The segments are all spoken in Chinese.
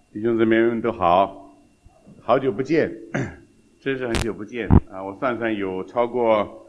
弟兄姊妹们都好，好久不见，真是很久不见啊！我算算有超过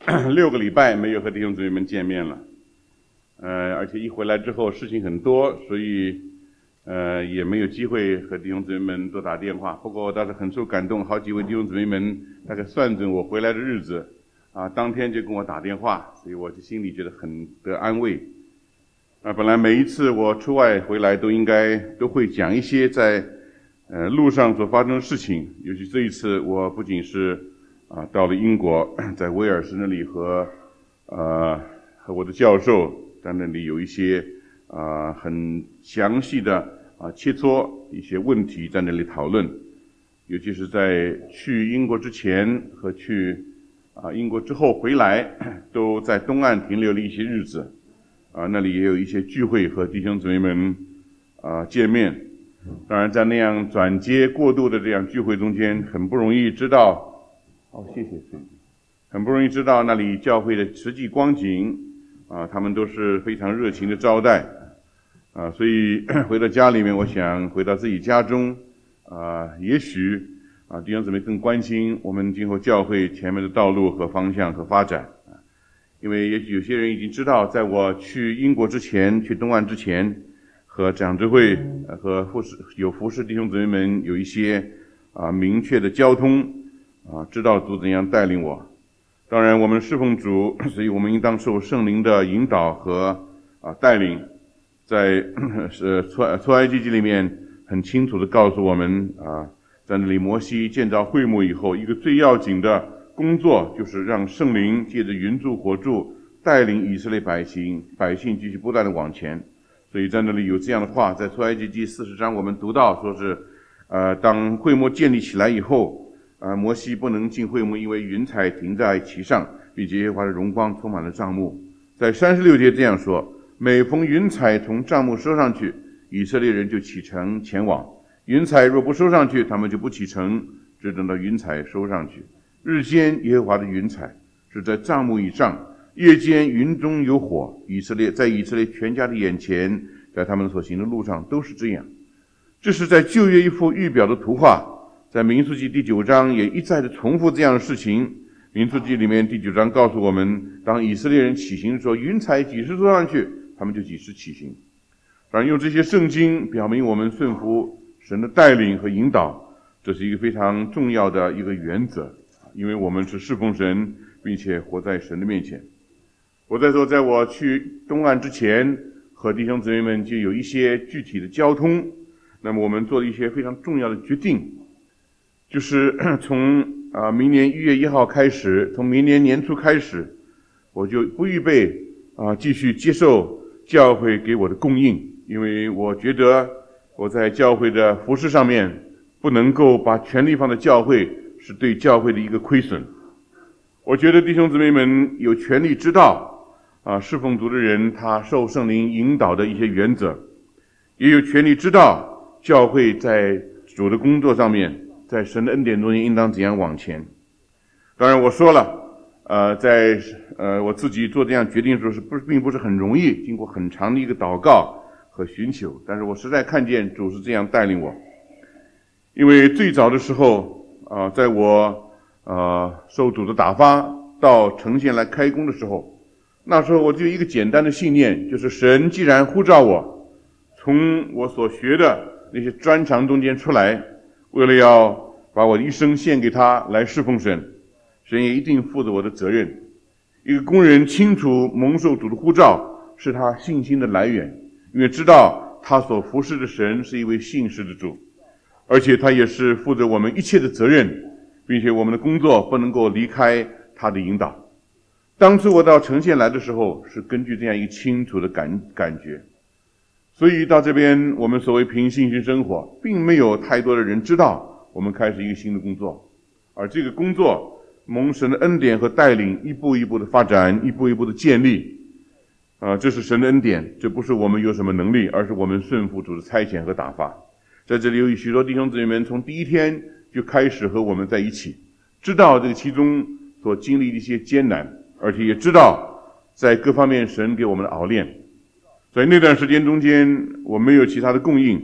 6个礼拜没有和弟兄姊妹们见面了，而且一回来之后事情很多，所以也没有机会和弟兄姊妹们多打电话。不过我倒是很受感动，好几位弟兄姊妹们大概算准我回来的日子啊，当天就跟我打电话，所以我就心里觉得很得安慰。本来每一次我出外回来都会讲一些在路上所发生的事情，尤其这一次我不仅是到了英国，在威尔士那里和我的教授在那里有一些很详细的切磋一些问题在那里讨论，尤其是在去英国之前和去英国之后回来，都在东岸停留了一些日子。那里也有一些聚会和弟兄姊妹们见面。当然在那样转接过渡的这样聚会中间，很不容易知道谢谢很不容易知道那里教会的实际光景他们都是非常热情的招待所以回到家里面，我想回到自己家中也许弟兄姊妹更关心我们今后教会前面的道路和方向和发展。因为也许有些人已经知道，在我去英国之前，去东岸之前，和长执会和服侍弟兄姊妹们有一些明确的交通知道主怎样带领我。当然我们侍奉主，所以我们应当受圣灵的引导和带领。在出埃及记里面很清楚地告诉我们在那里摩西建造会幕以后，一个最要紧的工作就是让圣灵借着云柱火柱带领以色列百姓继续不断的往前。所以在那里有这样的话，在出埃及记40章我们读到，说是当会幕建立起来以后摩西不能进会幕，因为云彩停在其上，并且耶和华的荣光充满了帐幕。在36节这样说，每逢云彩从帐幕收上去，以色列人就启程前往，云彩若不收上去，他们就不启程，直等到云彩收上去。日间耶和华的云彩是在帐幕以上，夜间云中有火。在以色列全家的眼前，在他们所行的路上都是这样。这是在旧约一幅预表的图画，在民数记第9章也一再的重复这样的事情。民数记里面第9章告诉我们，当以色列人起行的时候，云彩几时坐上去，他们就几时起行。当然用这些圣经表明我们顺服神的带领和引导，这是一个非常重要的一个原则，因为我们是侍奉神并且活在神的面前。我在说，在我去东岸之前，和弟兄姊妹们就有一些具体的交通，那么我们做了一些非常重要的决定，就是从明年1月1号开始，从明年年初开始，我就不预备继续接受教会给我的供应，因为我觉得我在教会的服事上面不能够把全力放在教会，是对教会的一个亏损。我觉得弟兄姊妹们有权利知道侍奉主的人他受圣灵引导的一些原则，也有权利知道教会在主的工作上面，在神的恩典中间应当怎样往前。当然我说了在我自己做这样决定的时候并不是很容易，经过很长的一个祷告和寻求，但是我实在看见主是这样带领我。因为最早的时候在我受主的打发到城县来开工的时候，那时候我就有一个简单的信念，就是神既然呼召我从我所学的那些专长中间出来，为了要把我的一生献给他来侍奉神，神也一定负着我的责任。一个工人清楚蒙受主的呼召是他信心的来源，因为知道他所服侍的神是一位信实的主，而且他也是负着我们一切的责任，并且我们的工作不能够离开他的引导。当初我到城县来的时候，是根据这样一个清楚的感觉，所以到这边我们所谓凭信心生活，并没有太多的人知道我们开始一个新的工作，而这个工作蒙神的恩典和带领，一步一步的发展，一步一步的建立这是神的恩典，这不是我们有什么能力，而是我们顺服主的差遣和打发。在这里有许多弟兄姊妹们从第一天就开始和我们在一起，知道这个其中所经历的一些艰难，而且也知道在各方面神给我们的熬炼。在那段时间中间我没有其他的供应，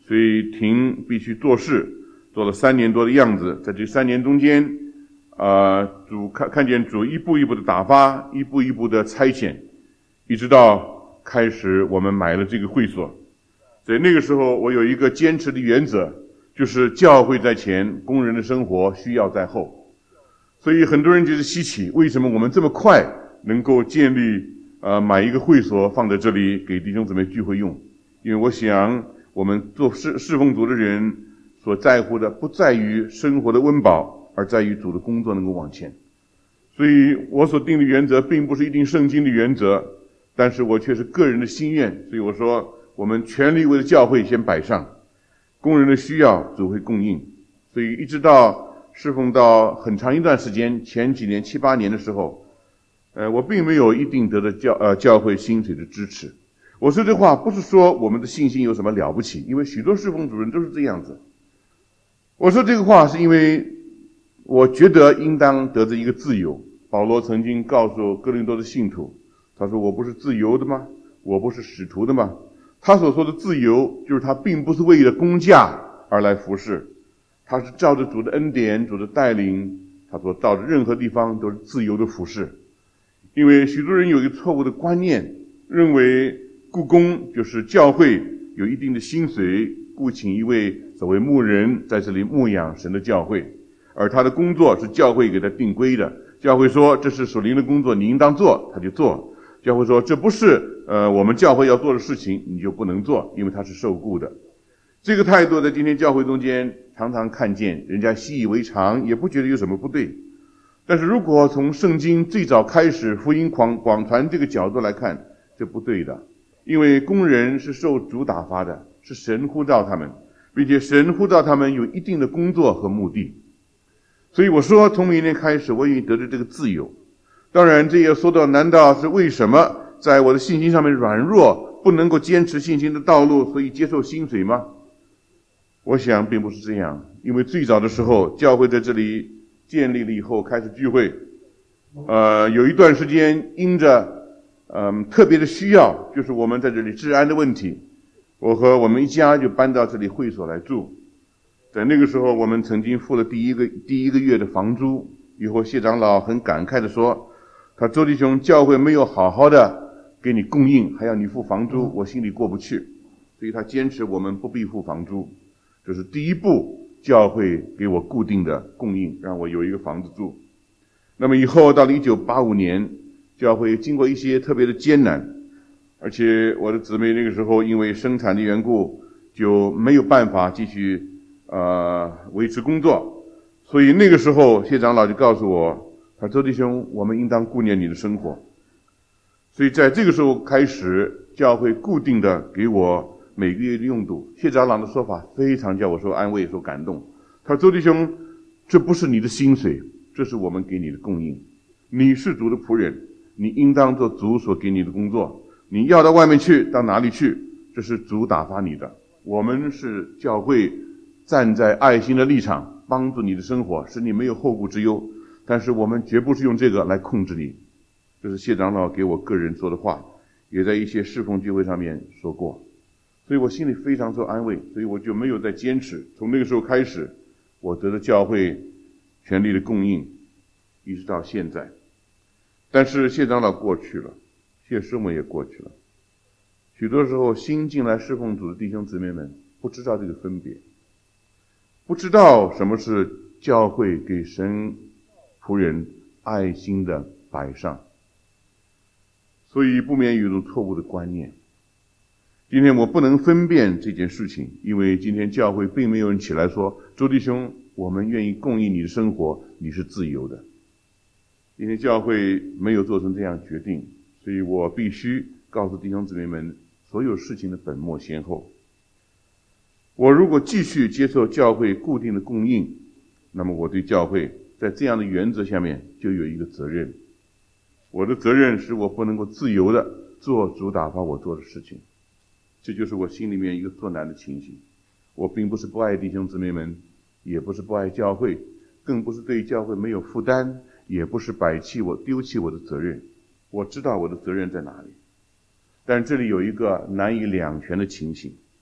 所以停必须做事，做了3年多的样子。在这3年中间，主看见主一步一步的打发，一步一步的差遣，一直到开始我们买了这个会所。所以那个时候我有一个坚持的原则，就是教会在前，工人的生活需要在后。所以很多人觉得稀奇，为什么我们这么快能够建立买一个会所放在这里给弟兄姊妹聚会用？因为我想我们做侍奉主的人所在乎的不在于生活的温饱，而在于主的工作能够往前。所以我所定的原则并不是一定圣经的原则，但是我却是个人的心愿。所以我说我们全力为了教会先摆上，工人的需要主会供应。所以一直到侍奉到很长一段时间，前几年7、8年的时候，我并没有一定得到教会薪水的支持。我说这话不是说我们的信心有什么了不起，因为许多侍奉主任都是这样子。我说这个话是因为我觉得应当得着一个自由。保罗曾经告诉哥林多的信徒，他说我不是自由的吗？我不是使徒的吗？他所说的自由，就是他并不是为了工价而来服侍，他是照着主的恩典、主的带领，他说到的任何地方都是自由的服侍。因为许多人有一个错误的观念，认为雇工就是教会有一定的薪水，雇请一位所谓牧人在这里牧养神的教会，而他的工作是教会给他定规的。教会说这是属灵的工作，你应当做，他就做。教会说这不是我们教会要做的事情，你就不能做，因为他是受雇的。这个态度在今天教会中间常常看见，人家习以为常，也不觉得有什么不对。但是如果从圣经最早开始福音广传这个角度来看，这不对的。因为工人是受主打发的，是神呼召他们，并且神呼召他们有一定的工作和目的。所以我说从明年开始我愿意得着这个自由。当然这也说到，难道是为什么在我的信心上面软弱，不能够坚持信心的道路，所以接受薪水吗？我想并不是这样。因为最早的时候教会在这里建立了以后开始聚会，有一段时间因着特别的需要，就是我们在这里治安的问题，我和我们一家就搬到这里会所来住。在那个时候我们曾经付了第一个月的房租，以后谢长老很感慨地说，他周弟兄，教会没有好好的给你供应，还要你付房租，我心里过不去。所以他坚持我们不必付房租，这是第一步，教会给我固定的供应，让我有一个房子住。那么以后到了1985年，教会经过一些特别的艰难，而且我的姊妹那个时候因为生产的缘故就没有办法继续维持工作，所以那个时候谢长老就告诉我，他说周弟兄，我们应当顾念你的生活。所以在这个时候开始，教会固定的给我每个月的用度。谢长老的说法非常叫我受安慰、受感动。他说周弟兄，这不是你的薪水，这是我们给你的供应。你是主的仆人，你应当做主所给你的工作。你要到外面去，到哪里去，这是主打发你的。我们是教会站在爱心的立场，帮助你的生活，使你没有后顾之忧。但是我们绝不是用这个来控制你。这是谢长老给我个人说的话，也在一些侍奉聚会上面说过。所以我心里非常受安慰，所以我就没有再坚持。从那个时候开始，我得到教会全力的供应，一直到现在。但是谢长老过去了，谢师母也过去了。许多时候新进来侍奉主的弟兄姊妹们不知道这个分别，不知道什么是教会给神仆人爱心的摆上，所以不免有一种错误的观念。今天我不能分辨这件事情，因为今天教会并没有人起来说，周弟兄，我们愿意供应你的生活，你是自由的。今天教会没有做成这样决定，所以我必须告诉弟兄姊妹们所有事情的本末先后。我如果继续接受教会固定的供应，那么我对教会在这样的原则下面就有一个责任。我的责任是我不能够自由的做主打发我做的事情。这就是我心里面一个作难的情形。我并不是不爱弟兄姊妹们，也不是不爱教会，更不是对教会没有负担，也不是丢弃我的责任。我知道我的责任在哪里，但这里有一个难以两全的情形。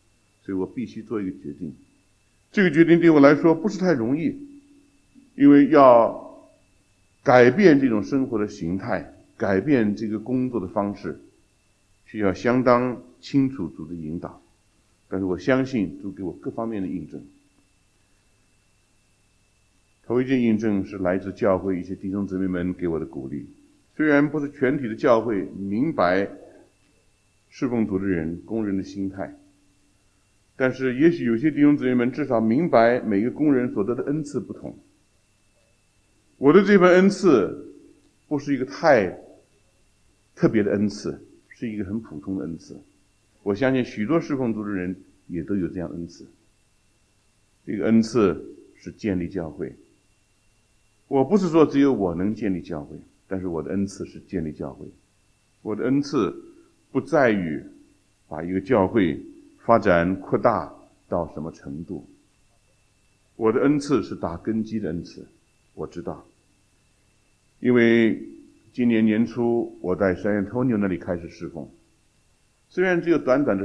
所以我必须做一个决定。这个决定对我来说不是太容易，因为要改变这种生活的形态，改变这个工作的方式，需要相当清楚主的引导。但是我相信主给我各方面的印证。头一件印证是来自教会一些弟兄姊妹们给我的鼓励。虽然不是全体的教会明白侍奉主的人工人的心态，但是也许有些弟兄姊妹们至少明白每个工人所得的恩赐不同。我的这份恩赐不是一个太特别的恩赐，是一个很普通的恩赐。我相信许多侍奉主的人也都有这样恩赐。这个恩赐是建立教会。我不是说只有我能建立教会，但是我的恩赐是建立教会。我的恩赐不在于把一个教会发展扩大到什么程度，我的恩赐是打根基的恩赐。我知道，因为今年年初我在San Antonio那里开始侍奉，虽然只有短短的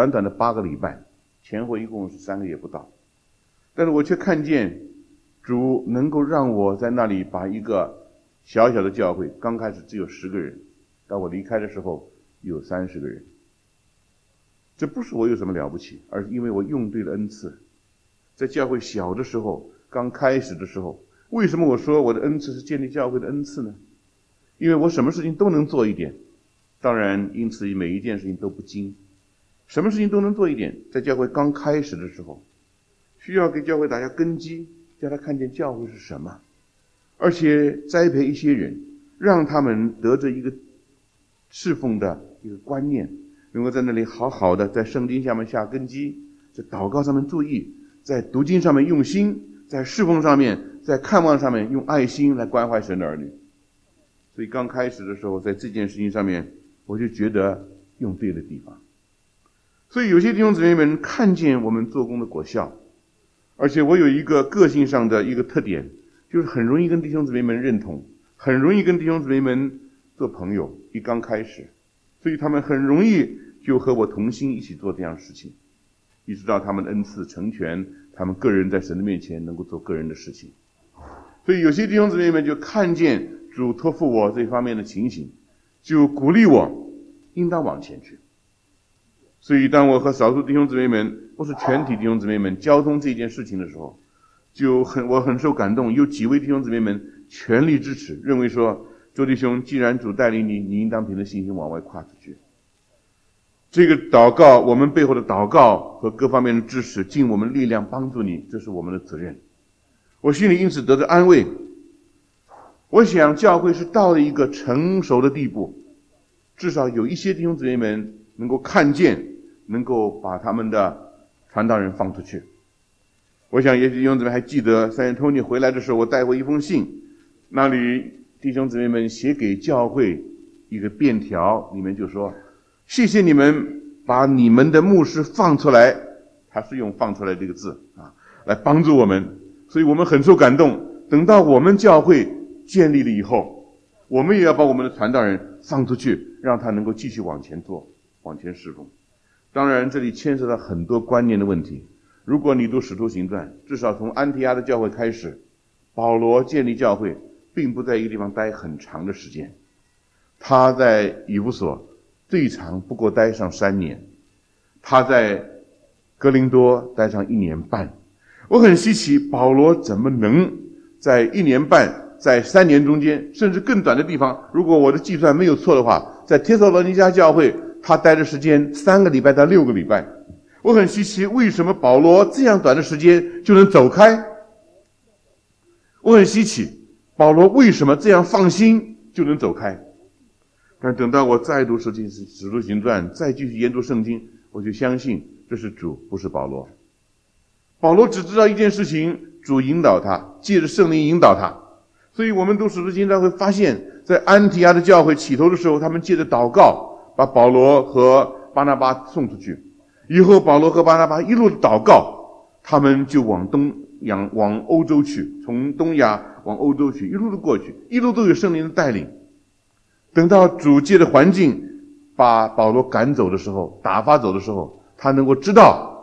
8个礼拜，前后一共是3个月不到，但是我却看见主能够让我在那里把一个小小的教会，刚开始只有10个人，到我离开的时候有30个人。这不是我有什么了不起，而是因为我用对了恩赐。在教会小的时候，刚开始的时候，为什么我说我的恩赐是建立教会的恩赐呢？因为我什么事情都能做一点，当然因此每一件事情都不精，什么事情都能做一点。在教会刚开始的时候，需要给教会打下根基，叫他看见教会是什么，而且栽培一些人，让他们得着一个侍奉的一个观念，能够在那里好好的在圣经下面下根基，在祷告上面注意，在读经上面用心，在侍奉上面，在看望上面用爱心来关怀神的儿女。所以刚开始的时候，在这件事情上面，我就觉得用对了地方。所以有些弟兄姊妹们看见我们做工的果效，而且我有一个个性上的一个特点，就是很容易跟弟兄姊妹们认同，很容易跟弟兄姊妹们做朋友。一刚开始，所以他们很容易就和我同心一起做这样的事情，一直到他们的恩赐成全，他们个人在神的面前能够做个人的事情。所以有些弟兄姊妹们就看见主托付我这方面的情形，就鼓励我应当往前去。所以当我和少数弟兄姊妹们，不是全体弟兄姊妹们交通这件事情的时候，我很受感动。有几位弟兄姊妹们全力支持，认为说周弟兄，既然主带领你，你应当凭着信心往外跨出去。这个祷告，我们背后的祷告和各方面的支持，尽我们力量帮助你，这是我们的责任。我心里因此得到安慰。我想教会是到了一个成熟的地步，至少有一些弟兄姊妹们能够看见，能够把他们的传道人放出去。我想也许弟兄姊妹还记得San Antonio回来的时候，我带过一封信，那里弟兄姊妹们写给教会一个便条，里面就说谢谢你们把你们的牧师放出来，他是用放出来这个字来帮助我们，所以我们很受感动。等到我们教会建立了以后，我们也要把我们的传道人放出去，让他能够继续往前做，往前侍奉。当然这里牵涉到很多观念的问题。如果你读使徒行传，至少从安提阿的教会开始，保罗建立教会并不在一个地方待很长的时间，他在以弗所最长不过待上3年，他在哥林多待上1年半。我很稀奇保罗怎么能在1年半，在3年中间，甚至更短的地方，如果我的计算没有错的话，在帖撒罗尼迦教会他待的时间3个礼拜到6个礼拜。我很稀奇为什么保罗这样短的时间就能走开。我很稀奇保罗为什么这样放心就能走开。但等到我再读使徒行传，再继续研读圣经，我就相信这是主，不是保罗。保罗只知道一件事情，主引导他，借着圣灵引导他。所以我们读使徒行传会发现，在安提阿的教会起头的时候，他们借着祷告把保罗和巴拿巴送出去。以后保罗和巴拿巴一路的祷告，他们就往欧洲去，从东亚往欧洲去，一路的过去，一路都有圣灵的带领。等到主借的环境把保罗赶走的时候，打发走的时候，他能够知道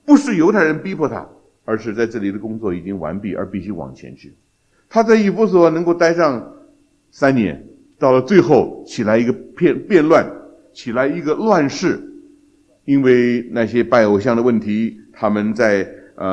不是犹太人逼迫他，而是在这里的工作已经完毕，而必须往前去。他在以弗所能够待上3年，到了最后起来一个变乱，起来一个乱世，因为那些拜偶像的问题，他们在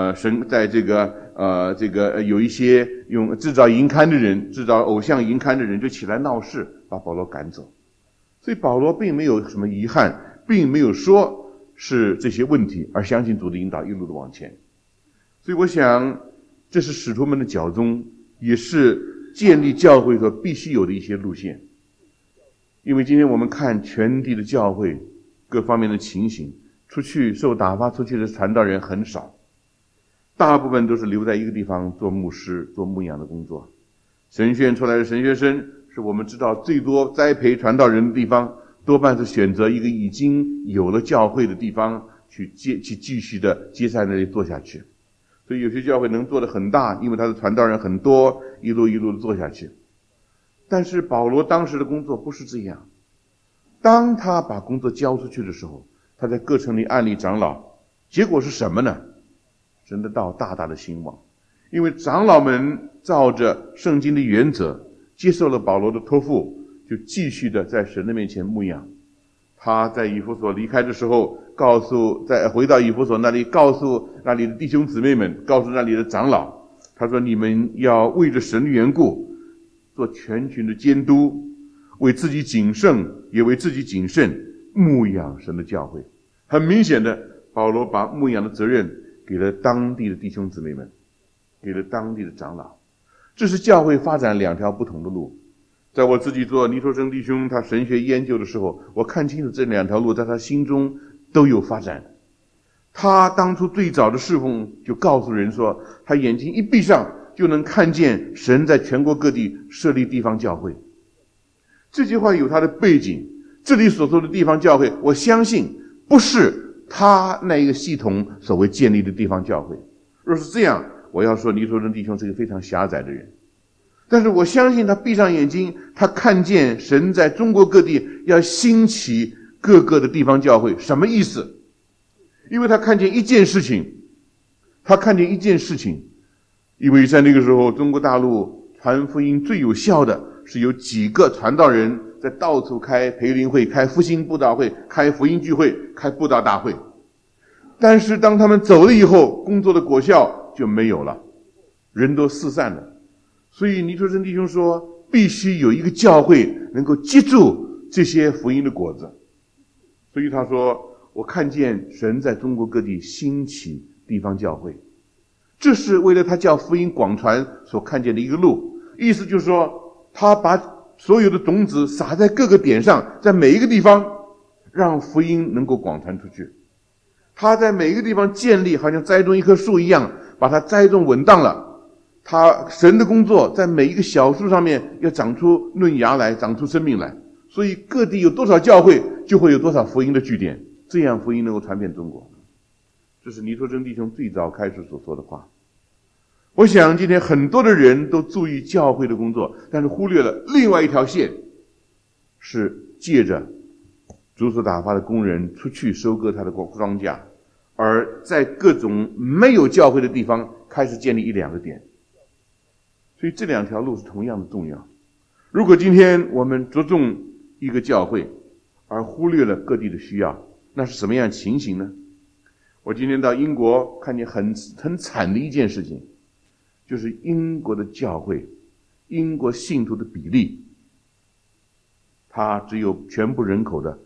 有一些用制造淫刊的人，制造偶像淫刊的人就起来闹事，把保罗赶走。所以保罗并没有什么遗憾，并没有说是这些问题，而相信主的引导一路的往前。所以我想这是使徒们的脚踪，也是建立教会所必须有的一些路线。因为今天我们看全地的教会各方面的情形，出去受打发出去的传道人很少，大部分都是留在一个地方做牧师做牧养的工作。神学院出来的神学生是我们知道最多栽培传道人的地方，多半是选择一个已经有了教会的地方去继续的接在那里做下去。所以有些教会能做得很大，因为他的传道人很多，一路的做下去。但是保罗当时的工作不是这样，当他把工作交出去的时候，他在各城里安立长老，结果是什么呢？神的道大大的兴旺，因为长老们照着圣经的原则接受了保罗的托付，就继续的在神的面前牧养。他在以弗所离开的时候，回到以弗所那里，告诉那里的弟兄姊妹们，告诉那里的长老，他说你们要为着神的缘故做全群的监督，为自己谨慎也为自己谨慎牧养神的教会。很明显的，保罗把牧养的责任给了当地的弟兄姊妹们，给了当地的长老。这是教会发展2条不同的路。在我自己做尼托生弟兄他神学研究的时候，我看清楚这2条路在他心中都有发展。他当初最早的侍奉就告诉人说，他眼睛一闭上就能看见神在全国各地设立地方教会。这句话有他的背景，这里所说的地方教会，我相信不是他那一个系统所谓建立的地方教会。若是这样，我要说尼托生弟兄是一个非常狭窄的人。但是我相信他闭上眼睛，他看见神在中国各地要兴起各个的地方教会。什么意思？因为他看见一件事情，因为在那个时候中国大陆传福音最有效的是有几个传道人在到处开培灵会，开复兴布道会，开福音聚会，开布道大会。但是当他们走了以后，工作的果效就没有了，人都四散了。所以尼托生弟兄说，必须有一个教会能够接住这些福音的果子。所以他说，我看见神在中国各地兴起地方教会，这是为了他叫福音广传所看见的一个路。意思就是说，他把所有的种子撒在各个点上，在每一个地方让福音能够广传出去。他在每一个地方建立，好像栽种一棵树一样，把它栽种稳当了。他神的工作在每一个小树上面要长出嫩芽来，长出生命来。所以各地有多少教会，就会有多少福音的据点，这样福音能够传遍中国。这是尼托生弟兄最早开始所说的话。我想今天很多的人都注意教会的工作，但是忽略了另外一条线，是借着主所打发的工人出去收割他的庄稼，而在各种没有教会的地方开始建立1-2个点。所以这2条路是同样的重要。如果今天我们着重一个教会，而忽略了各地的需要，那是什么样的情形呢？我今天到英国看见很惨的一件事情，就是英国的教会，英国信徒的比例，它只有全部人口的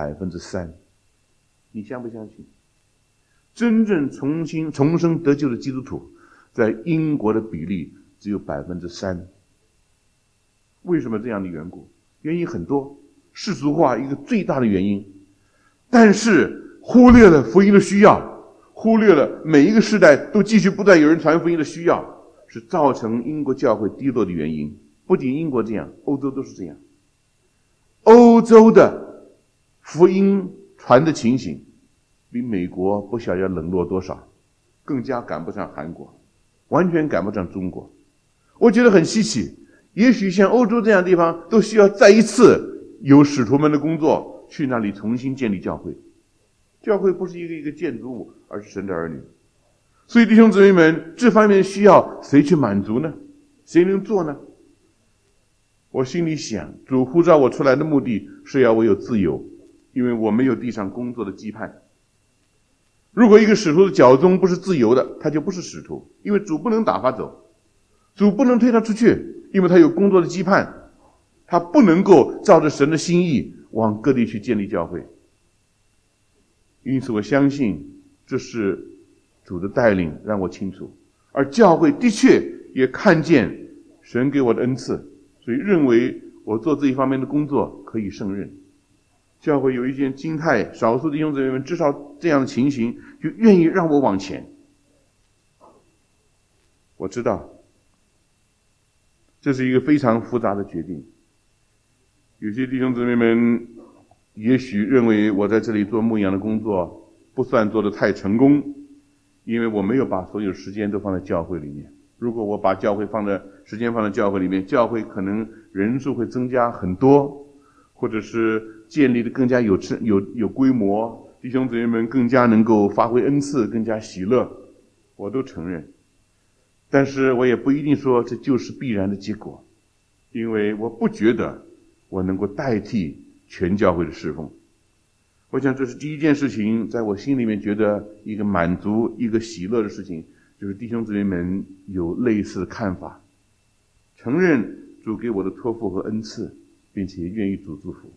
3%。你相不相信？真正重生得救的基督徒在英国的比例只有3%。为什么这样的缘故？原因很多，世俗化一个最大的原因，但是忽略了福音的需要，忽略了每一个世代都继续不断有人传福音的需要，是造成英国教会低落的原因。不仅英国这样，欧洲都是这样。欧洲的福音传的情形比美国不晓得要冷落多少，更加赶不上韩国，完全赶不上中国。我觉得很稀奇，也许像欧洲这样的地方都需要再一次有使徒们的工作去那里重新建立教会。 教会不是一个一个建筑物，而是神的儿女。所以弟兄姊妹们，这方面的需要谁去满足呢？谁能做呢？我心里想，主呼召我出来的目的是要我有自由，因为我没有地上工作的羁绊。如果一个使徒的脚踪不是自由的，他就不是使徒，因为主不能打发走，主不能推他出去，因为他有工作的羁绊，他不能够照着神的心意往各地去建立教会。因此我相信这是主的带领让我清楚，而教会的确也看见神给我的恩赐，所以认为我做这一方面的工作可以胜任。教会有一件金态，少数弟兄姊妹们至少这样的情形，就愿意让我往前。我知道这是一个非常复杂的决定，有些弟兄姊妹们也许认为我在这里做牧养的工作不算做得太成功，因为我没有把所有时间都放在教会里面。如果我把时间放在教会里面，教会可能人数会增加很多，或者是建立的更加有规模，弟兄姊妹们更加能够发挥恩赐，更加喜乐，我都承认。但是我也不一定说这就是必然的结果，因为我不觉得我能够代替全教会的侍奉。我想这是第一件事情，在我心里面觉得一个满足、一个喜乐的事情，就是弟兄姊妹们有类似的看法，承认主给我的托付和恩赐，并且愿意主祝福。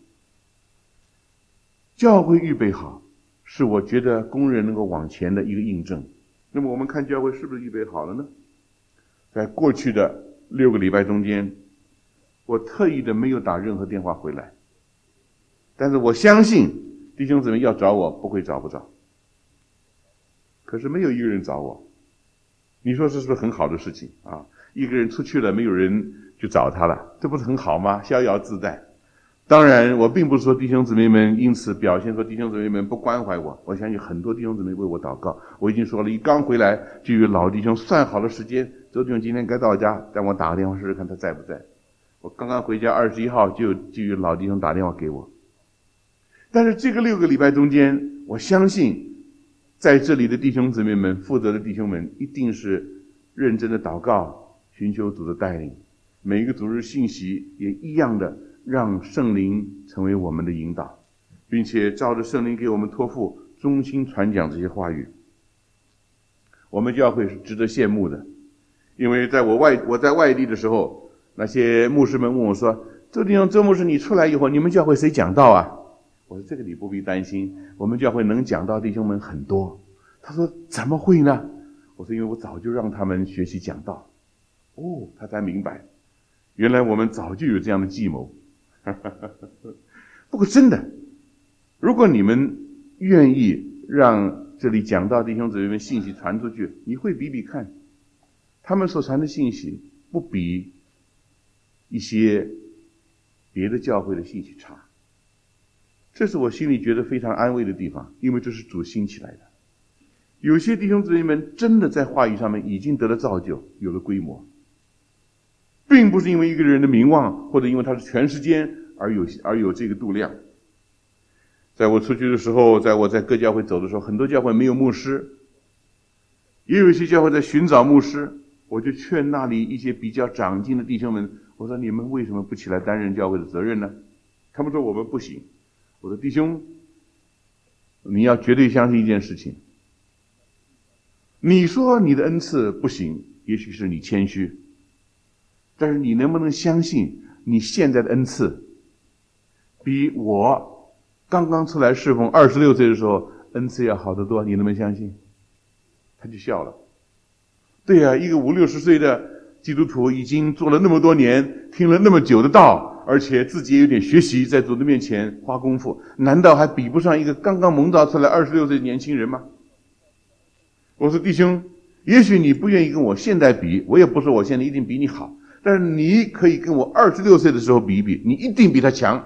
教会预备好，是我觉得工人能够往前的一个印证。那么我们看教会是不是预备好了呢？在过去的6个礼拜中间，我特意的没有打任何电话回来，但是我相信弟兄姊妹要找我不会找不着。可是没有一个人找我，你说这是不是很好的事情啊？一个人出去了，没有人去找他了，这不是很好吗？逍遥自在。当然我并不是说弟兄姊妹们因此表现说弟兄姊妹们不关怀我，我相信很多弟兄姊妹为我祷告。我已经说了，一刚回来就有老弟兄算好了时间，周弟兄今天该到家，让我打个电话试试看他在不在。我刚刚回家21号就有老弟兄打电话给我。但是这个6个礼拜中间，我相信在这里的弟兄姊妹们，负责的弟兄们一定是认真的祷告，寻求主的带领，每一个主日信息也一样的让圣灵成为我们的引导，并且照着圣灵给我们托付，忠心传讲这些话语。我们教会是值得羡慕的，因为我在外地的时候，那些牧师们问我说，周牧师你出来以后，你们教会谁讲道啊？我说这个你不必担心，我们教会能讲道弟兄们很多。他说怎么会呢？我说因为我早就让他们学习讲道。他才明白，原来我们早就有这样的计谋。不过真的，如果你们愿意让这里讲道弟兄姊妹们信息传出去，你会比比看，他们所传的信息不比一些别的教会的信息差。这是我心里觉得非常安慰的地方，因为这是主兴起来的。有些弟兄姊妹们真的在话语上面已经得了造就，有了规模，并不是因为一个人的名望，或者因为他是全时间而有这个度量。在我出去的时候，在我在各教会走的时候，很多教会没有牧师，也有一些教会在寻找牧师，我就劝那里一些比较长进的弟兄们，我说你们为什么不起来担任教会的责任呢？他们说我们不行。我说弟兄，你要绝对相信一件事情，你说你的恩赐不行，也许是你谦虚，但是你能不能相信你现在的恩赐比我刚刚出来侍奉26岁的时候恩赐要好得多？你能不能相信？他就笑了。对啊，一个50、60岁的基督徒已经做了那么多年，听了那么久的道，而且自己也有点学习，在主的面前花功夫，难道还比不上一个刚刚蒙召出来26岁的年轻人吗？我说弟兄，也许你不愿意跟我现在比，我也不说我现在一定比你好，但是你可以跟我26岁的时候比一比，你一定比他强。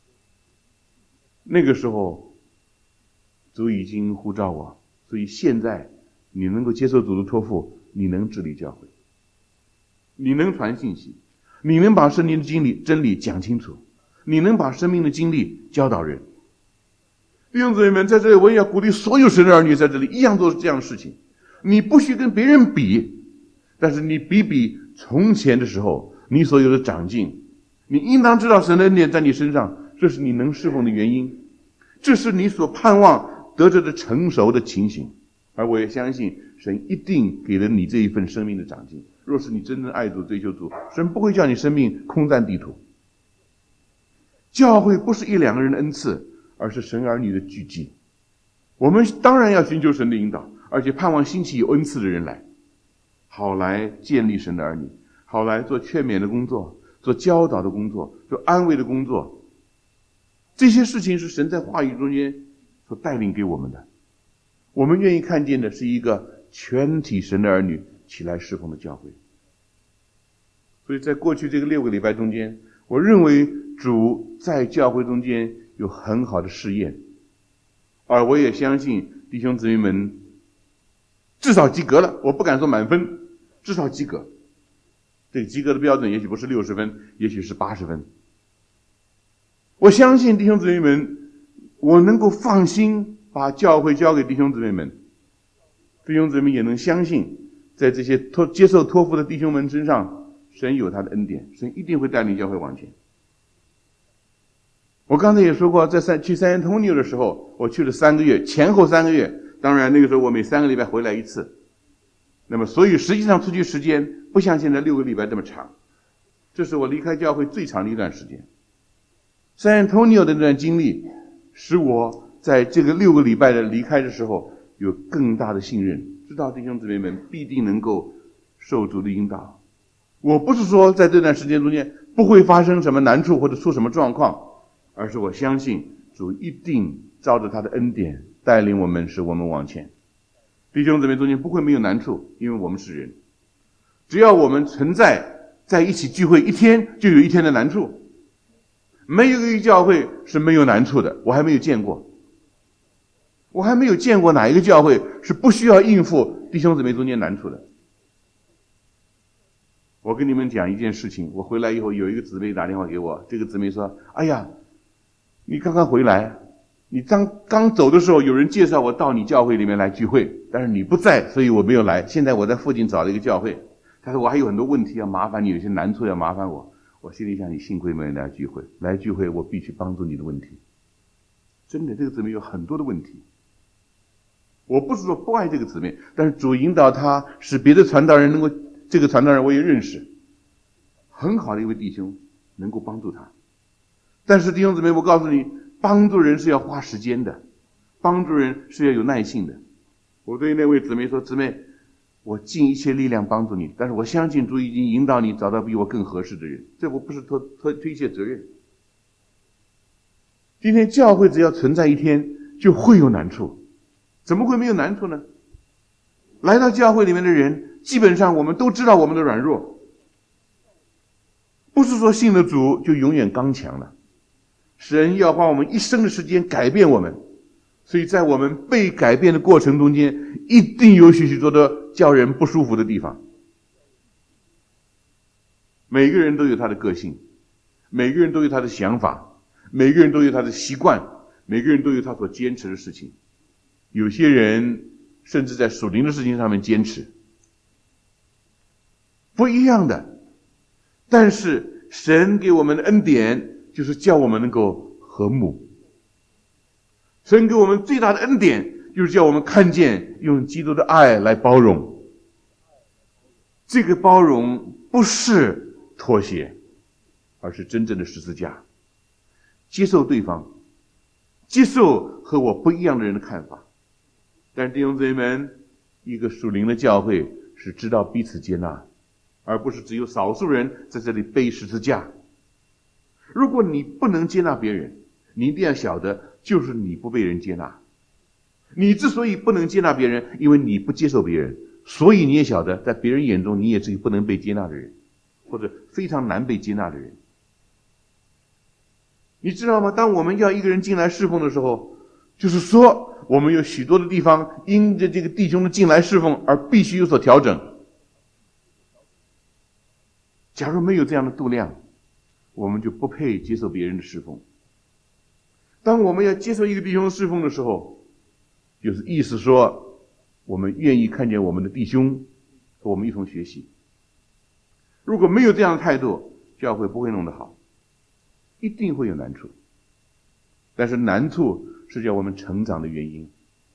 那个时候主已经呼召我，所以现在你能够接受主的托付，你能治理教会，你能传信息，你能把圣经的真理讲清楚，你能把生命的经历教导人。 弟兄姊妹们，在这里我也要鼓励所有神的儿女在这里一样做这样的事情。你不许跟别人比，但是你比从前的时候你所有的长进，你应当知道神的恩典在你身上，这是你能侍奉的原因，这是你所盼望得着的成熟的情形。而我也相信神一定给了你这一份生命的长进。若是你真正爱主追求主，神不会叫你生命空占地土。教会不是一两个人的恩赐，而是神儿女的聚集。我们当然要寻求神的引导，而且盼望兴起有恩赐的人来，好来建立神的儿女，好来做劝勉的工作，做教导的工作，做安慰的工作。这些事情是神在话语中间所带领给我们的。我们愿意看见的是一个全体神的儿女起来侍奉的教会。所以在过去这个6个礼拜中间，我认为主在教会中间有很好的试验，而我也相信弟兄姊妹们至少及格了，我不敢说满分，至少及格。这个及格的标准也许不是60分，也许是80分。我相信弟兄姊妹们，我能够放心把教会交给弟兄姊妹们，弟兄姊妹也能相信在这些接受托付的弟兄们身上，神有他的恩典，神一定会带领教会往前。我刚才也说过，在去San Antonio的时候，我去了3个月，前后3个月，当然那个时候我每3个礼拜回来一次，那么所以实际上出去时间不像现在6个礼拜这么长，这是我离开教会最长的一段时间。San Antonio的那段经历使我在这个6个礼拜的离开的时候有更大的信任，知道弟兄姊妹们必定能够受主的引导。我不是说在这段时间中间不会发生什么难处或者出什么状况，而是我相信主一定照着他的恩典带领我们，使我们往前。弟兄姊妹中间不会没有难处，因为我们是人，只要我们存在一起聚会一天，就有一天的难处。没有一个教会是没有难处的，我还没有见过。我还没有见过哪一个教会是不需要应付弟兄姊妹中间难处的。我跟你们讲一件事情，我回来以后有一个姊妹打电话给我，这个姊妹说，哎呀，你刚刚回来，你刚走的时候有人介绍我到你教会里面来聚会，但是你不在，所以我没有来，现在我在附近找了一个教会，他说我还有很多问题要麻烦你，有些难处要麻烦我。我心里想，你幸亏没有来聚会，来聚会我必须帮助你的问题。真的，这个姊妹有很多的问题。我不是说不爱这个姊妹，但是主引导他，使别的传道人能够，这个传道人我也认识，很好的一位弟兄，能够帮助他。但是弟兄姊妹，我告诉你，帮助人是要花时间的，帮助人是要有耐性的。我对那位姊妹说，姊妹，我尽一切力量帮助你，但是我相信主已经引导你找到比我更合适的人，这我不是推卸责任。今天教会只要存在一天，就会有难处。怎么会没有难处呢？来到教会里面的人，基本上我们都知道我们的软弱，不是说信了主就永远刚强了。神要花我们一生的时间改变我们，所以在我们被改变的过程中间，一定有许多的叫人不舒服的地方。每个人都有他的个性，每个人都有他的想法，每个人都有他的习惯，每个人都有他所坚持的事情。有些人甚至在属灵的事情上面坚持，不一样的。但是神给我们的恩典就是叫我们能够和睦。神给我们最大的恩典就是叫我们看见用基督的爱来包容。这个包容不是妥协，而是真正的十字架，接受对方，接受和我不一样的人的看法。但是弟兄姊妹们，一个属灵的教会是知道彼此接纳，而不是只有少数人在这里背十字架。如果你不能接纳别人，你一定要晓得，就是你不被人接纳。你之所以不能接纳别人，因为你不接受别人，所以你也晓得，在别人眼中你也是一个不能被接纳的人，或者非常难被接纳的人。你知道吗？当我们要一个人进来侍奉的时候，就是说我们有许多的地方因着这个弟兄的进来侍奉而必须有所调整。假如没有这样的度量，我们就不配接受别人的侍奉。 当我们要接受一个弟兄侍奉的时候，就是意思说我们愿意看见我们的弟兄和我们一同学习。如果没有这样的态度，教会不会弄得好，一定会有难处。但是难处是叫我们成长的原因。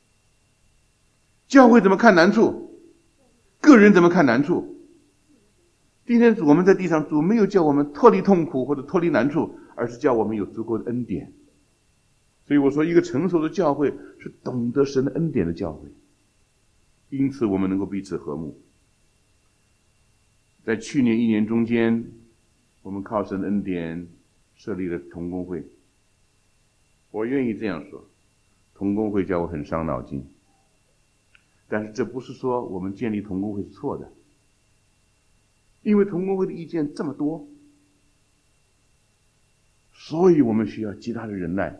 教会怎么看难处？个人怎么看难处？今天我们在地上，主没有叫我们脱离痛苦或者脱离难处，而是叫我们有足够的恩典。所以我说，一个成熟的教会是懂得神的恩典的教会，因此我们能够彼此和睦。在去年1年中间，我们靠神的恩典设立了同工会。我愿意这样说，同工会叫我很伤脑筋，但是这不是说我们建立同工会是错的，因为同工会的意见这么多，所以我们需要极大的忍耐。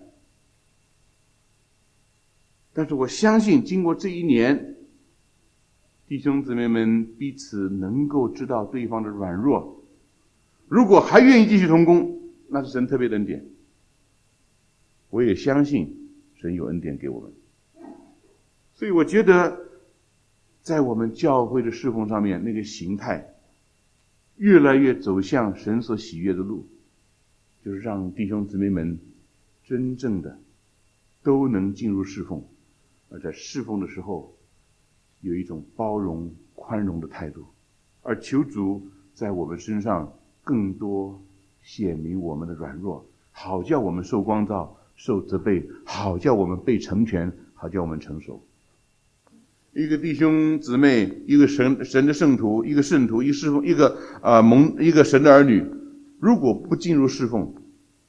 但是我相信经过这1年，弟兄姊妹们彼此能够知道对方的软弱，如果还愿意继续同工，那是神特别的恩典。我也相信神有恩典给我们，所以我觉得在我们教会的侍奉上面，那个形态越来越走向神所喜悦的路，就是让弟兄姊妹们真正的都能进入侍奉，而在侍奉的时候有一种包容宽容的态度，而求主在我们身上更多显明我们的软弱，好叫我们受光照受责备，好叫我们被成全，好叫我们成熟。一个弟兄姊妹，一个神的圣徒，一个圣徒，一个侍奉，一个神的儿女，如果不进入侍奉，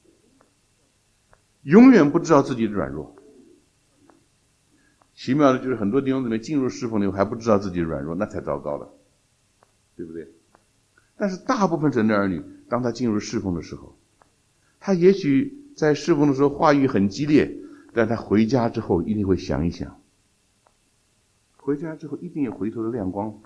永远不知道自己的软弱。奇妙的就是很多弟兄姊妹进入侍奉以后还不知道自己的软弱，那才糟糕了，对不对？但是大部分神的儿女，当他进入侍奉的时候，他也许在侍奉的时候话语很激烈，但他回家之后一定会想一想，回家之后一定有回头的亮光，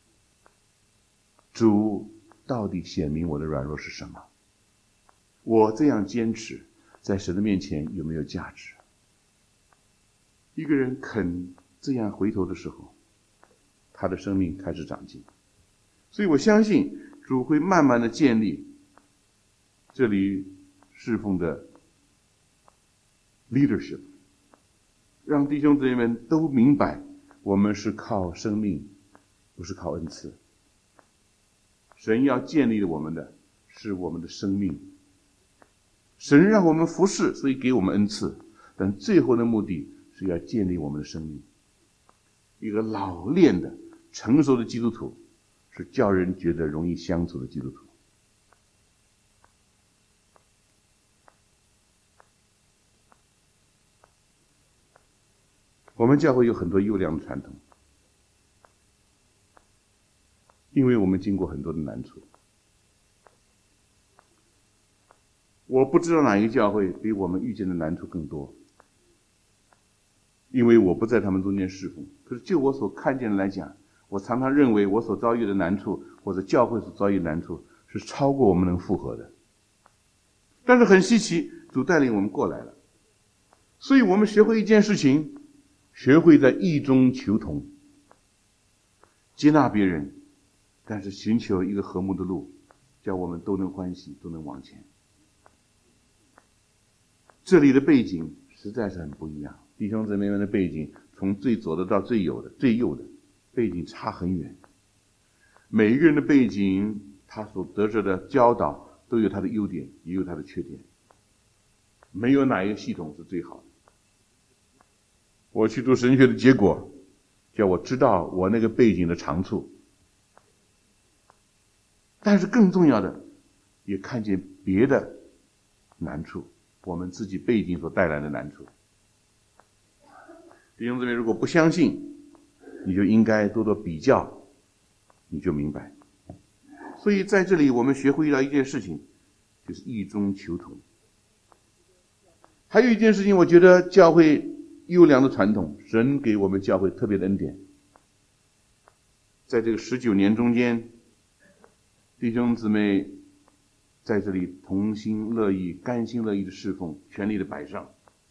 主到底显明我的软弱是什么？我这样坚持在神的面前有没有价值？一个人肯这样回头的时候，他的生命开始长进。所以我相信主会慢慢的建立这里侍奉的 leadership， 让弟兄姊妹们都明白我们是靠生命，不是靠恩赐。神要建立我们的是我们的生命，神让我们服侍，所以给我们恩赐，但最后的目的是要建立我们的生命。一个老练的成熟的基督徒是叫人觉得容易相处的基督徒。我们教会有很多优良的传统，因为我们经过很多的难处。我不知道哪一个教会比我们遇见的难处更多，因为我不在他们中间侍奉。可是就我所看见的来讲，我常常认为我所遭遇的难处，或者教会所遭遇的难处，是超过我们能负荷的。但是很稀奇，主带领我们过来了。所以我们学会一件事情，学会在义中求同，接纳别人，但是寻求一个和睦的路，叫我们都能欢喜，都能往前。这里的背景实在是很不一样，弟兄姊妹们的背景从最左的到最右的背景差很远。每一个人的背景，他所得着的教导都有他的优点，也有他的缺点，没有哪一个系统是最好的。我去读神学的结果，叫我知道我那个背景的长处，但是更重要的，也看见别的难处，我们自己背景所带来的难处。弟兄姊妹，如果不相信，你就应该多多比较，你就明白。所以在这里我们学会到一件事情，就是义中求同。还有一件事情，我觉得教会优良的传统，神给我们教会特别的恩典。在这个19年中间，弟兄姊妹在这里同心乐意、甘心乐意的侍奉，全力的摆上，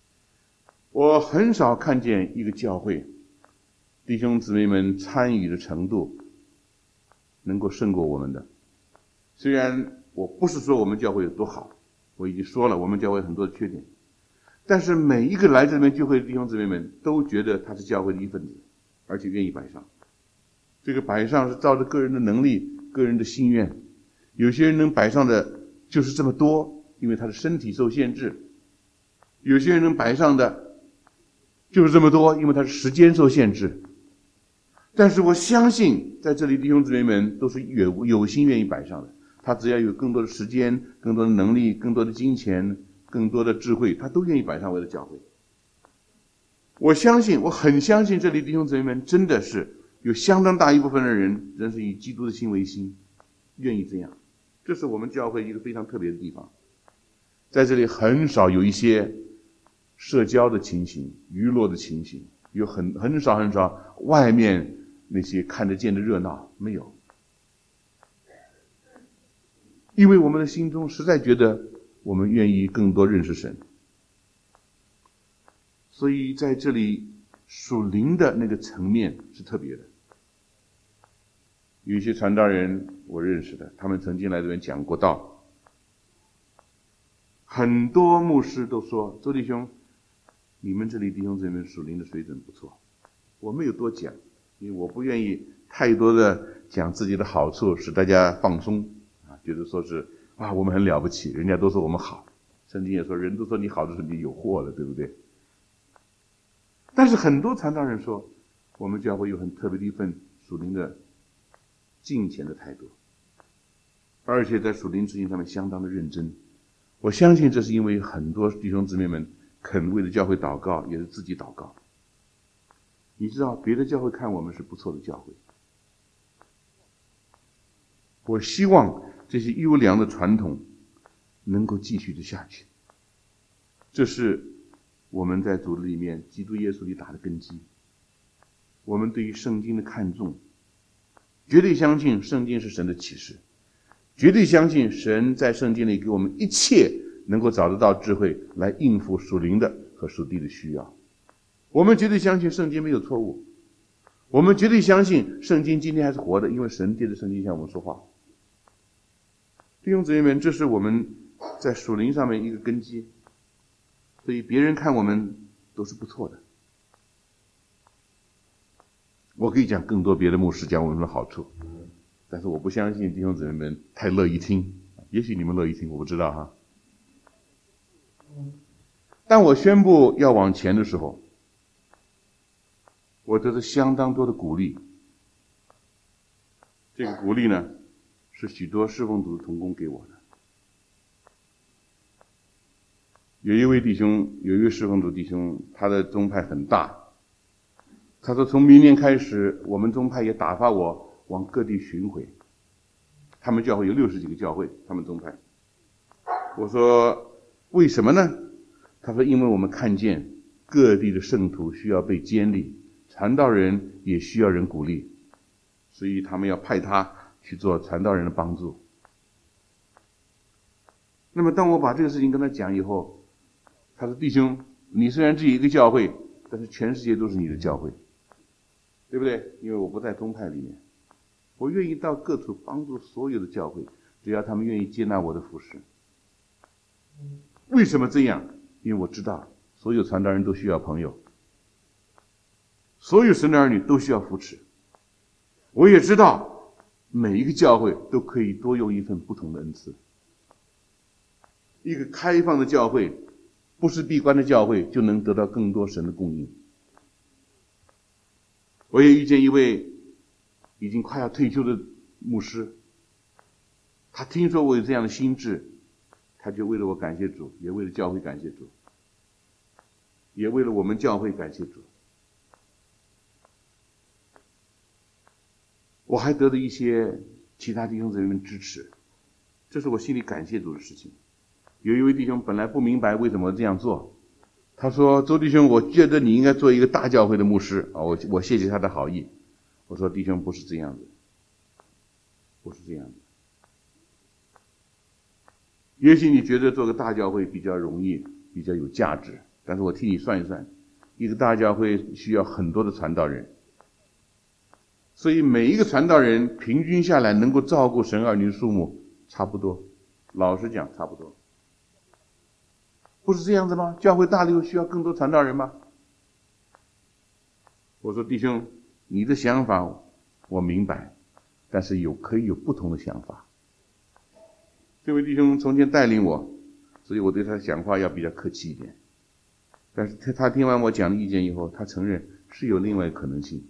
我很少看见一个教会弟兄姊妹们参与的程度能够胜过我们的。虽然我不是说我们教会有多好，我已经说了我们教会很多的缺点，但是每一个来这边聚会的弟兄姊妹们都觉得他是教会的一份子，而且愿意摆上。这个摆上是照着个人的能力、个人的心愿。有些人能摆上的就是这么多，因为他的身体受限制；有些人能摆上的就是这么多，因为他的时间受限制。但是我相信在这里弟兄姊妹们都是有心愿意摆上的，他只要有更多的时间、更多的能力、更多的金钱、更多的智慧，他都愿意摆上为了教会。我很相信这里弟兄姊妹们真的是有相当大一部分的人仍是以基督的心为心，愿意这样。这是我们教会一个非常特别的地方。在这里很少有一些社交的情形、娱乐的情形，有很少外面那些看得见的热闹，没有。因为我们的心中实在觉得我们愿意更多认识神，所以在这里属灵的那个层面是特别的。有一些传道人我认识的，他们曾经来这边讲过道，很多牧师都说，周弟兄，你们这里弟兄姊妹属灵的水准不错。我没有多讲，因为我不愿意太多的讲自己的好处，使大家放松啊，觉得说是我们很了不起，人家都说我们好。圣经也说，人都说你好的时候你有祸了，对不对？但是很多传道人说，我们教会有很特别的一份属灵的敬虔的态度，而且在属灵事情上面相当的认真。我相信这是因为很多弟兄姊妹们肯为了教会祷告，也是自己祷告。你知道别的教会看我们是不错的教会，我希望这些优良的传统能够继续的下去。这是我们在主里面基督耶稣里打的根基。我们对于圣经的看重，绝对相信圣经是神的启示，绝对相信神在圣经里给我们一切能够找得到智慧来应付属灵的和属地的需要。我们绝对相信圣经没有错误，我们绝对相信圣经今天还是活的，因为神借着圣经向我们说话。弟兄姊妹们，这是我们在属灵上面一个根基，所以别人看我们都是不错的。我可以讲更多别的牧师讲我们的好处，但是我不相信弟兄姊妹们太乐意听，也许你们乐意听，我不知道哈。当我宣布要往前的时候，我得到相当多的鼓励。这个鼓励呢，是许多侍奉组的同工给我的。有一位侍奉组弟兄，他的宗派很大，他说从明年开始，我们宗派也打发我往各地巡回。他们教会有60几个教会，他们宗派。我说为什么呢？他说因为我们看见各地的圣徒需要被坚立，传道人也需要人鼓励，所以他们要派他去做传道人的帮助。那么当我把这个事情跟他讲以后，他说弟兄，你虽然只有一个教会，但是全世界都是你的教会，对不对？因为我不在宗派里面，我愿意到各处帮助所有的教会，只要他们愿意接纳我的服侍。为什么这样？因为我知道所有传道人都需要朋友，所有神的儿女都需要扶持。我也知道每一个教会都可以多用一份不同的恩赐。一个开放的教会，不是闭关的教会，就能得到更多神的供应。我也遇见一位已经快要退休的牧师，他听说我有这样的心志，他就为了我感谢主，也为了教会感谢主，也为了我们教会感谢主。我还得了一些其他弟兄姊妹们支持，这是我心里感谢主的事情。有一位弟兄本来不明白为什么这样做，他说周弟兄，我觉得你应该做一个大教会的牧师啊！我谢谢他的好意。我说弟兄，不是这样的，不是这样的。也许你觉得做个大教会比较容易，比较有价值，但是我替你算一算， 一个大教会需要很多的传道人，所以每一个传道人平均下来能够照顾神儿女的数目差不多，老实讲差不多。不是这样子吗？教会大了又需要更多传道人吗？我说弟兄，你的想法我明白，但是可以有不同的想法。这位弟兄从前带领我，所以我对他讲话要比较客气一点。但是他听完我讲的意见以后，他承认是有另外一个可能性。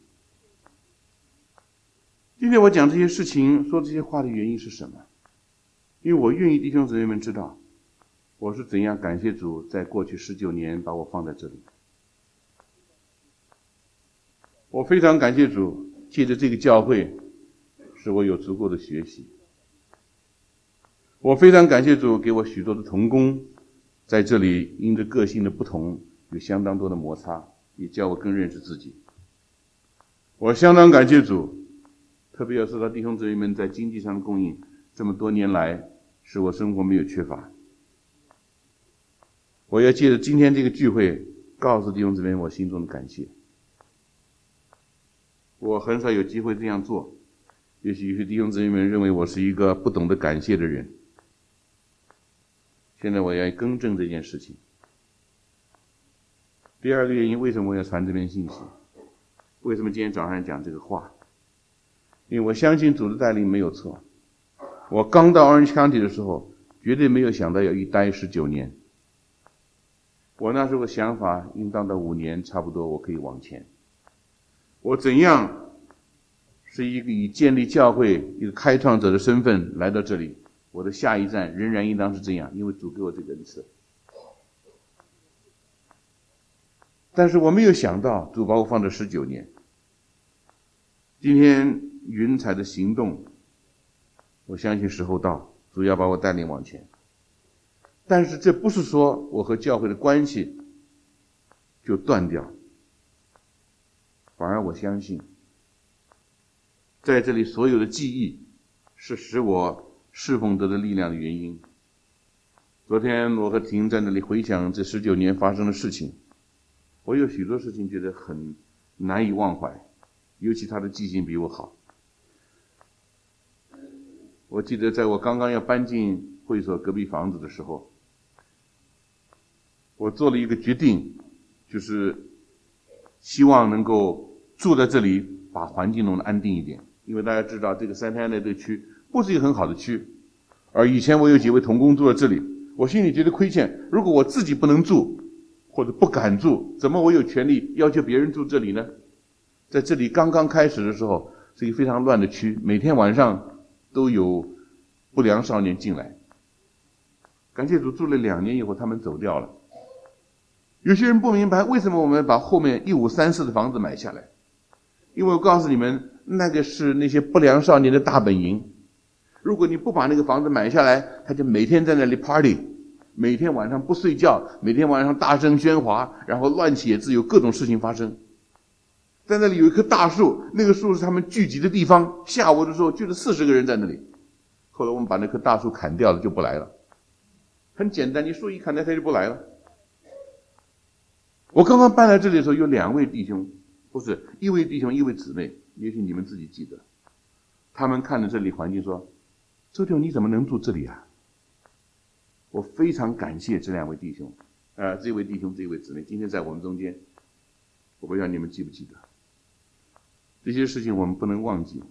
今天我讲这些事情，说这些话的原因是什么？因为我愿意弟兄姊妹们知道，我是怎样感谢主在过去19年把我放在这里。我非常感谢主，借着这个教会使我有足够的学习。我非常感谢主给我许多的同工，在这里因着个性的不同有相当多的摩擦，也教我更认识自己。我相当感谢主，特别要说到弟兄姊妹们在经济上的供应，这么多年来使我生活没有缺乏。我要借着今天这个聚会告诉弟兄姊妹我心中的感谢。我很少有机会这样做，也许有些弟兄姊妹们认为我是一个不懂得感谢的人。现在我要更正这件事情。第二个原因，为什么我要传这篇信息？为什么今天早上讲这个话？因为我相信主的带领没有错。我刚到 Orange County 的时候，绝对没有想到要一待19年。我那时候的想法，应当到5年差不多我可以往前。我怎样是一个以建立教会一个开创者的身份来到这里，我的下一站仍然应当是这样，因为主给我这个恩赐。但是我没有想到主把我放在19年。今天云彩的行动，我相信时候到，主要把我带领往前。但是这不是说我和教会的关系就断掉，反而我相信在这里所有的记忆是使我侍奉得的力量的原因。昨天我和婷在那里回想这19年发生的事情，我有许多事情觉得很难以忘怀，尤其他的记性比我好。我记得在我刚刚要搬进会所隔壁房子的时候，我做了一个决定，就是希望能够住在这里，把环境弄得安定一点。因为大家知道这个Santa Ana这个区不是一个很好的区，而以前我有几位同工住在这里，我心里觉得亏欠。如果我自己不能住或者不敢住，怎么我有权利要求别人住这里呢？在这里刚刚开始的时候是一个非常乱的区，每天晚上都有不良少年进来。感谢主，住了2年以后他们走掉了。有些人不明白为什么我们把后面1534的房子买下来，因为我告诉你们，那个是那些不良少年的大本营。如果你不把那个房子买下来，他就每天在那里 party， 每天晚上不睡觉，每天晚上大声喧哗，然后乱写字，有各种事情发生。在那里有一棵大树，那个树是他们聚集的地方，下午的时候聚了40个人在那里。后来我们把那棵大树砍掉了，就不来了。很简单，你树一砍掉他就不来了。我刚刚搬来这里的时候，有2位弟兄，不是1位弟兄1位姊妹，也许你们自己记得。他们看着这里环境说，周弟兄你怎么能住这里啊？我非常感谢这2位弟兄，这位弟兄这位姊妹今天在我们中间，我不知道你们记不记得。这些事情我们不能忘记。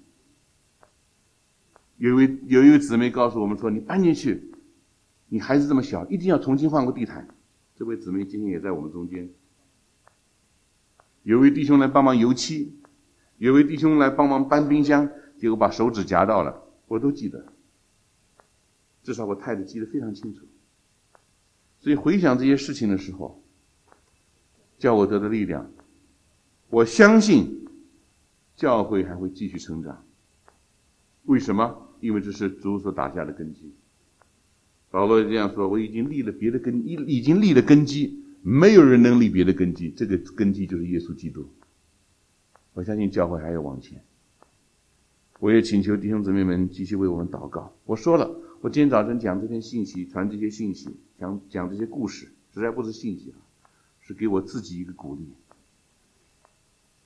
有一位姊妹告诉我们说，你搬进去，你孩子这么小，一定要重新换过地毯。这位姊妹今天也在我们中间。有位弟兄来帮忙油漆，有位弟兄来帮忙搬冰箱，结果把手指夹到了，我都记得，至少我太太记得非常清楚。所以回想这些事情的时候，叫我得的力量，我相信教会还会继续成长。为什么？因为这是主所打下的根基。保罗这样说，我已经立了根基，没有人能立别的根基，这个根基就是耶稣基督。我相信教会还要往前。我也请求弟兄姊妹们继续为我们祷告。我说了，我今天早晨讲这篇信息，传这些信息，讲这些故事，实在不是信息，是给我自己一个鼓励。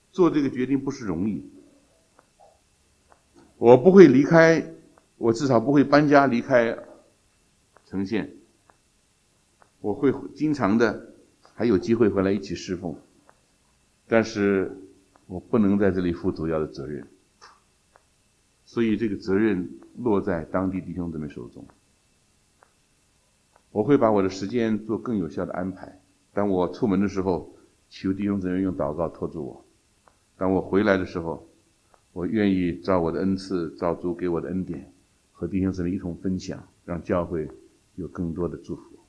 做这个决定不是容易。我不会离开，我至少不会搬家离开城县，我会经常的还有机会回来一起侍奉，但是我不能在这里负主要的责任，所以这个责任落在当地弟兄姊妹手中。我会把我的时间做更有效的安排。当我出门的时候，求弟兄姊妹用祷告托住我；当我回来的时候，我愿意照我的恩赐，照主给我的恩典，和弟兄姊妹一同分享，让教会有更多的祝福。